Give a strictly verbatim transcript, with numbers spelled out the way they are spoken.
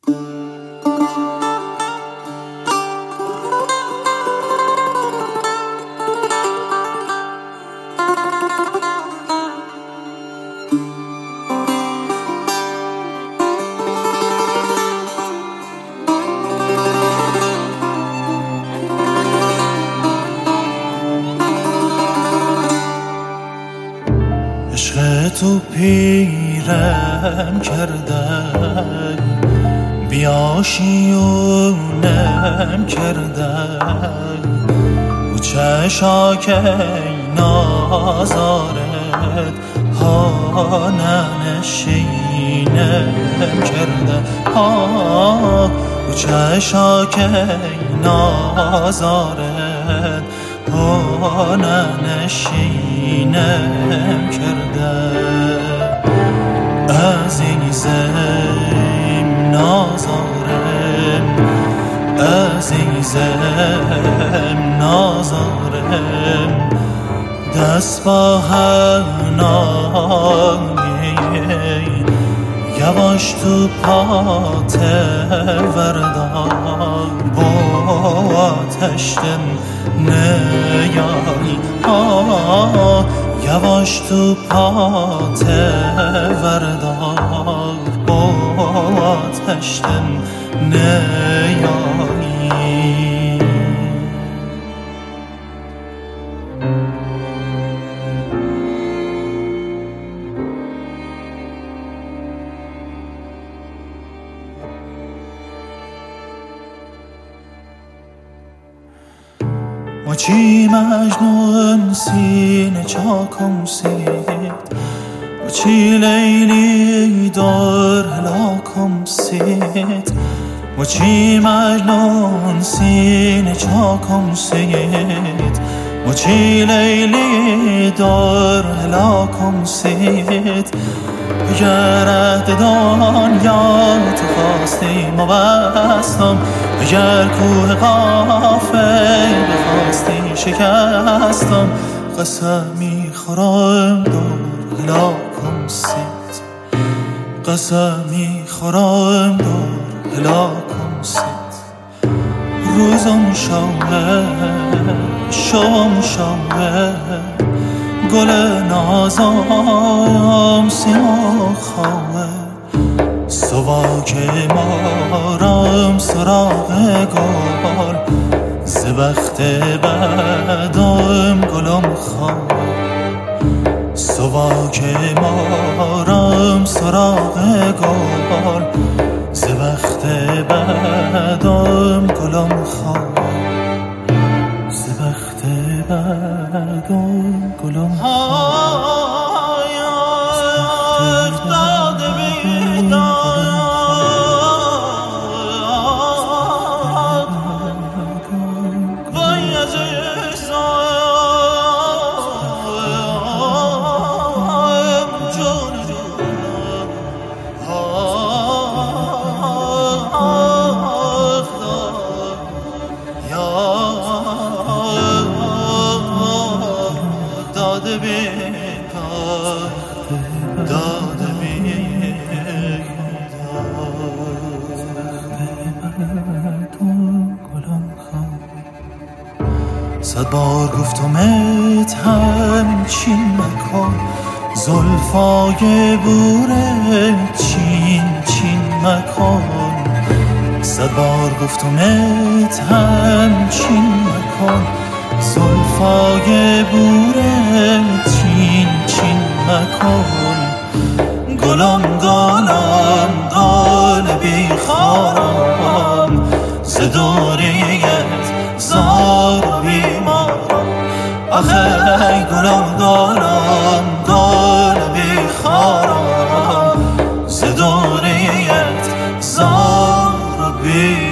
عشق تو پیرم کردن، بیاشیونم کردن، او چشاک نازارت ها ننشینم کردن، ها او چشاک نازارت ها ننشینم کردن. عزیزم نازارم، عزیزم نازارم، دست با هنایی یواش تو پات وردار، با آتشتم نیایی، آه یواش تو پات وردار، با آتشتم نیایی. وچی مجنون سینه چاکم سید، وچی لیلی دار هلاکم سید، وچی مجنون سینه چاکم سید، وچی لیلی دار هلاکم سید. اگر عهد دنیا تو خواستی مبستم، اگر کوه قافل بخواستی شکستم، قسمی خورم دار هلاکم سید، قسمی خورم دار هلاکم سید. روزم شوه شوم شوه گل نازم سیما خواه، سواک مارم سراغ گل، ز بخت بدم گلم خواه، سواک مارم سراغ گل، ز بخت بدم گلم خواه، ز بخت بدم گلم خواه. داده بیکار داده بیکار صد بار گفتمت همچین مکن، زلفای بوره چین چین مکن. صد بار گفتمت همچین مکن، زلفای بوره چین چین مکن. گلم گلم گل بیخارم، ز دوریت زار و بیمارم. آخه گلم گلم گل بیخارم، ز دوریت زار و بیمارم.